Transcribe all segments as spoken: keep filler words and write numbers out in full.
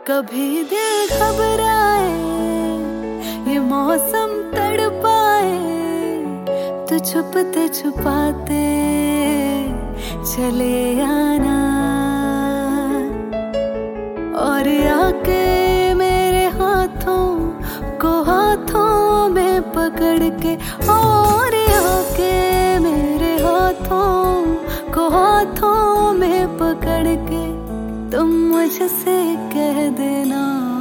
कभी दिल घबराए, ये मौसम तड़पाए, तो छुपते छुपाते चले आना। और आके मेरे हाथों को हाथों में पकड़ के, और आके मेरे हाथों को हाथों में पकड़ के तुम मुझसे कह देना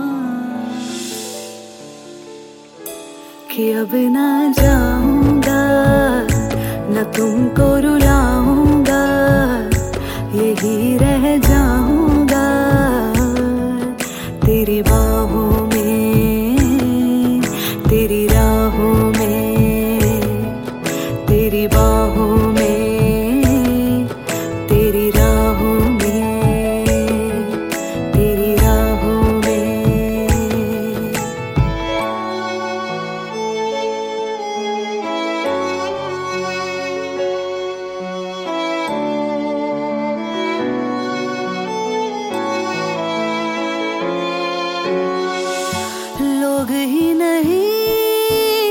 कि अब ना जाऊंगा, न तुमको रुलाऊंगा, यही रह जाऊंगा तेरी बाहों में, तेरी राहों में, तेरी बाहों में, तेरी राहों में, तेरी राहों में। लोग ही नहीं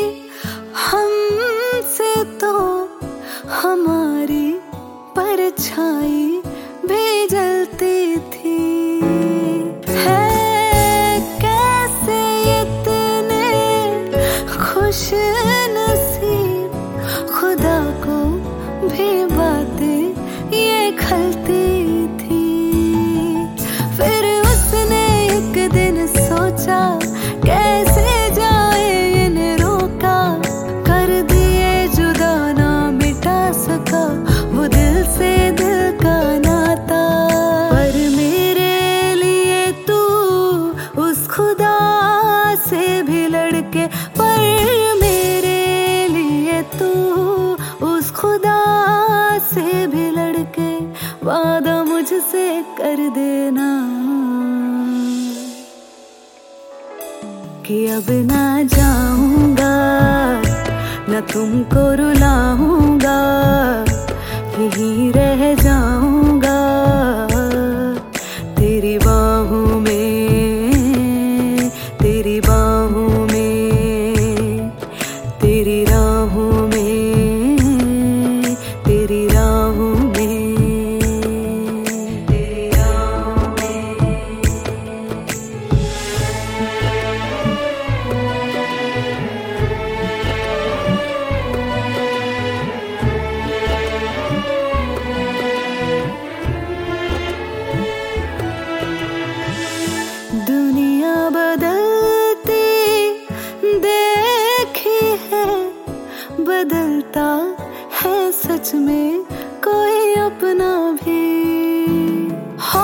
हमसे तो हमारी परछाई भी जलती थी। है कैसे इतने खुश नसीब, खुदा को भी बातें ये खलती थी। फिर उसने एक दिन सोचा कैसे जाए इन्हें रोका, कर दिए जुदा ना मिटा सका वो दिल से दिल का नाता। पर मेरे लिए तू उस खुदा से भी लड़के, पर मेरे लिए तू उस खुदा से भी लड़के वादा मुझसे कर देना कि अब ना जाऊंगा, न तुमको रुलाऊंगा, यही रह जाऊंगा तेरी बाहों में, तेरी बाहों में, तेरी राहों में, तेरी राहों में, तेरी राहों में। दुनिया बदलती देखी है, बदलता है सच में कोई अपना भी। हो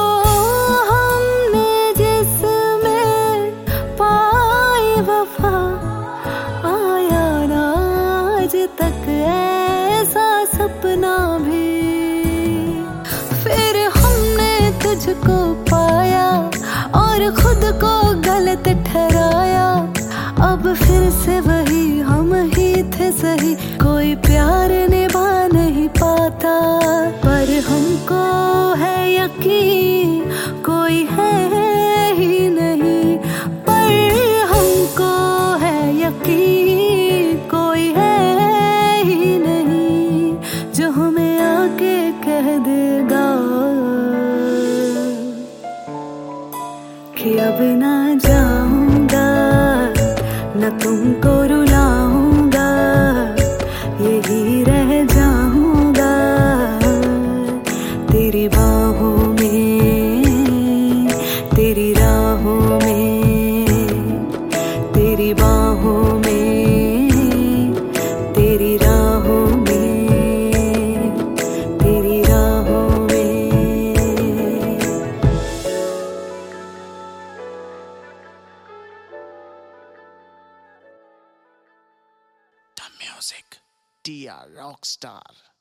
हमने जिसमें पाई वफा, आया ना आज तक ऐसा सपना भी। फिर हमने तुझको पाया और खुद को गलत ठहराया, अब फिर से वही हम ही थे सही, कोई प्यार निभा नहीं पाता। पर हमको है यकीन कोई है ही नहीं, पर हमको है यकीन कोई है ही नहीं जो हमें आके कह देगा कि अब ना जाऊंगा, न तुमको रुलाऊंगा, यही रह जाऊंगा तेरी बाहों में, तेरी राहों में, तेरी बाहों में, तेरी राहों में, तेरी राहों में। The music, D R Rockstar.